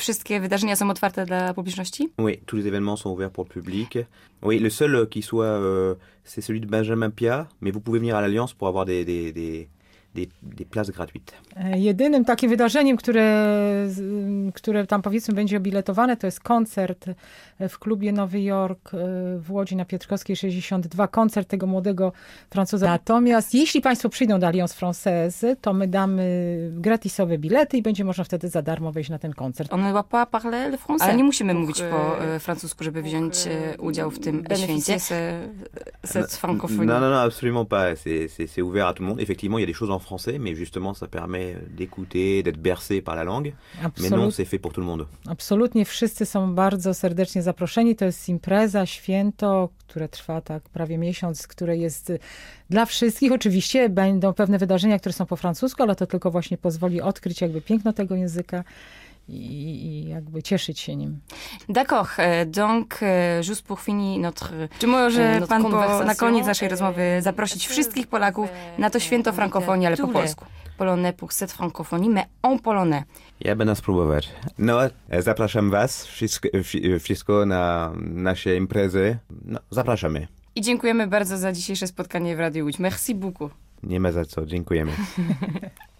wszystkie wydarzenia są otwarte dla publiczności? Oui, tous les événements sont ouverts pour le public. Oui, le seul qui soit, c'est celui de Benjamin Pia, mais vous pouvez venir à l'Alliance pour avoir des places gratuites. Jedynym takim wydarzeniem, które tam powiedzmy będzie obiletowane, to jest koncert w klubie Nowy Jork w Łodzi na Piotrkowskiej 62, koncert tego młodego Francuza. Natomiast jeśli państwo przyjdą do Alliance Française, to my damy gratisowe bilety i będzie można wtedy za darmo wejść na ten koncert. On ne doit pas parler le français. Ale nie musimy mówić po francusku, żeby wziąć udział w tym święcie. Cette francophonie. Non, absolument pas. C'est ouvert à tout le monde. Effectivement, il y a des choses en français, mais justement, ça permet d'écouter, d'être bercé par la langue. Mais non, c'est fait pour tout le monde. Absolutnie wszyscy są bardzo serdecznie zaproszeni. To jest impreza, święto, które trwa tak prawie miesiąc, które jest dla wszystkich. Oczywiście będą pewne wydarzenia, które są po francusku, ale to tylko właśnie pozwoli odkryć jakby piękno tego języka i jakby cieszyć się nim. D'accord. Donc, juste pour finir notre... Czy może pan na koniec naszej rozmowy zaprosić wszystkich Polaków na to święto frankofonii, ale po polsku? Polonais pour cette francophonie, mais en polonais. Ja będę spróbować. No, zapraszam was wszystko na nasze imprezy. No, zapraszamy. I dziękujemy bardzo za dzisiejsze spotkanie w Radiu Łódź. Merci beaucoup. Nie ma za co, dziękujemy.